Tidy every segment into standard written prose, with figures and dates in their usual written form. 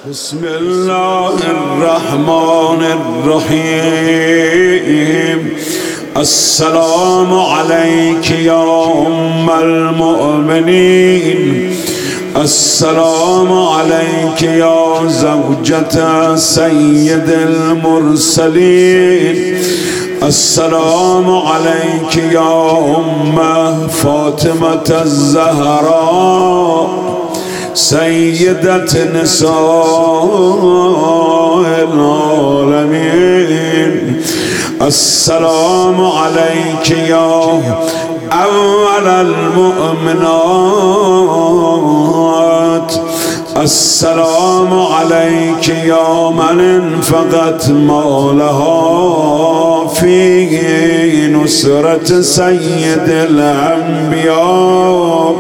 بسم الله الرحمن الرحيم. السلام عليك يا أم المؤمنين. السلام عليك يا زوجة سيد المرسلين. السلام عليك يا أم فاطمة الزهراء سيدة نساء العالمين. السلام عليك يا أول المؤمنات. السلام عليك يا من انفقت مالها في نصرة سيد الأنبياء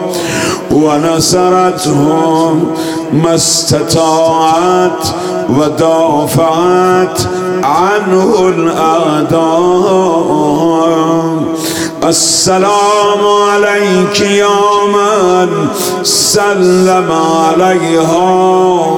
ونصرتهم ما استطاعت ودافعت عنه الأعداء. السلام عليك يا من سلم عليها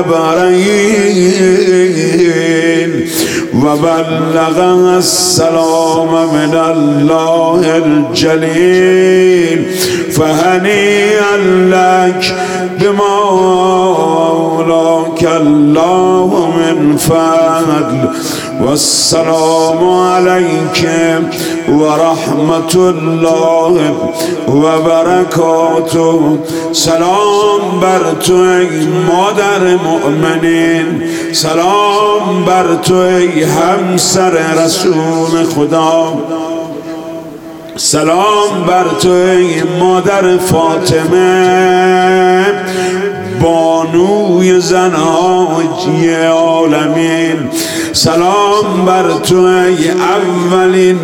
جبريل وبلغ السلام من الله الجليل. فهنيئا لك بما أولاك الله من فضل. والسلام عليك ورحمة الله وبركاته. سلام بر تو ای مادر مؤمنین، سلام بر تو ای همسر رسول خدا، سلام بر تو ای مادر فاطمه بانوی زنهای عالمین، سلام بر تو ای اولین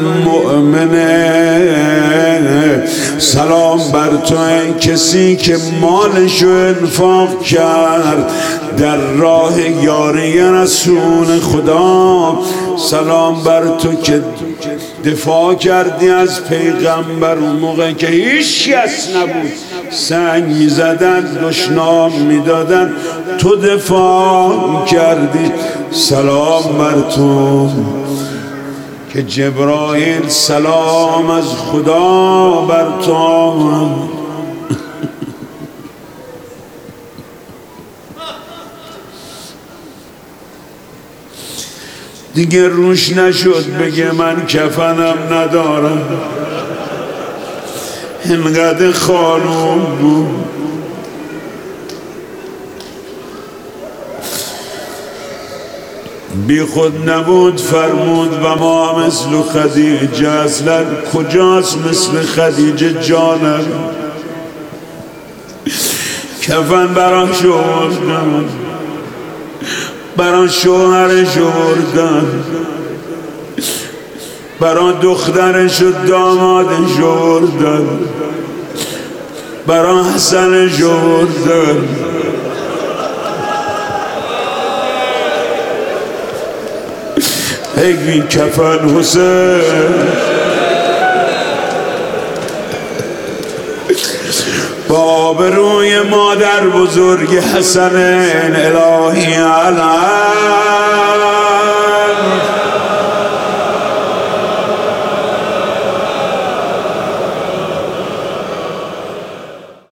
مؤمنه، سلام بر تو ای کسی که مالشو انفاق کرد در راه یاری رسول خدا، سلام بر تو که دفاع کردی از پیغمبر اون موقع که هیچ کس نبود، سنگ میزدن دشنام میدادن، تو دفاع کردی. سلام بر تو که جبرائیل سلام از خدا بر تو. دیگه روش نشد بگه من کفنم ندارم، اینقدر خانوم بود. بی خود نبود فرمود و ما مثل خدیجه. اصلا کجاست مثل خدیجه جانم؟ کفن براش آوردن، برای شوهرش آوردن، برای دخترش و دامادش آوردن، برای حسنش آوردن. ای کفن حسین، با آبروی مادر بزرگ حسن الهی علم